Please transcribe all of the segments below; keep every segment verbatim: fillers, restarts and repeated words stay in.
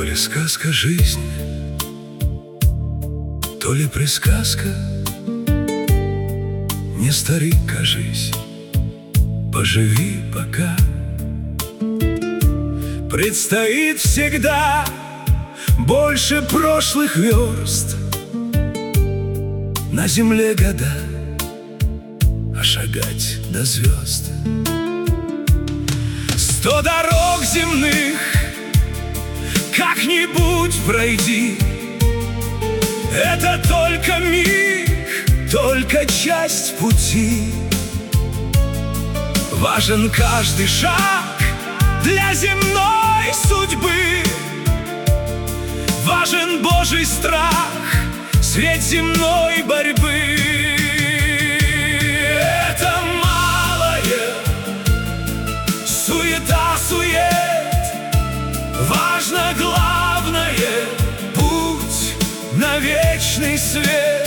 ли сказка жизнь, то ли присказка. Не старик, кажись, поживи пока. Предстоит всегда больше прошлых верст. На земле года, а шагать до звезд. Сто дорог земных как-нибудь пройди. Это только миг, только часть пути. Важен каждый шаг для земной судьбы. Важен Божий страх, свет земной борьбы. Это малое, суета-сует. Важно главное — путь на вечный свет.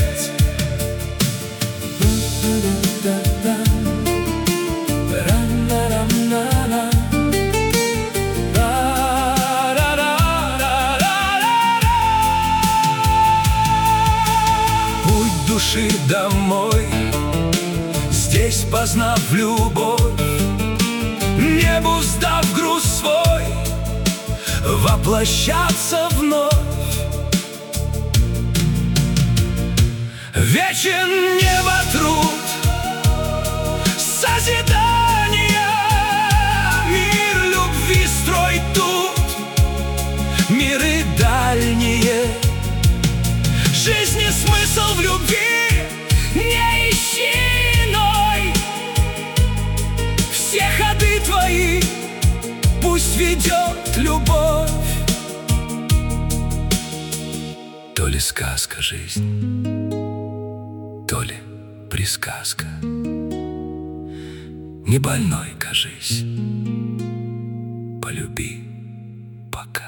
Путь души домой, здесь познав любовь, небу сдав груз свой, воплощаться вновь. Вечен небо труд, созидание, мир любви строй тут, миры дальние. Жизни смысл в любви не ищи иной. Все ходы твои пусть ведет любовь. То ли сказка жизнь, то ли присказка. Не больной, кажись, полюби пока.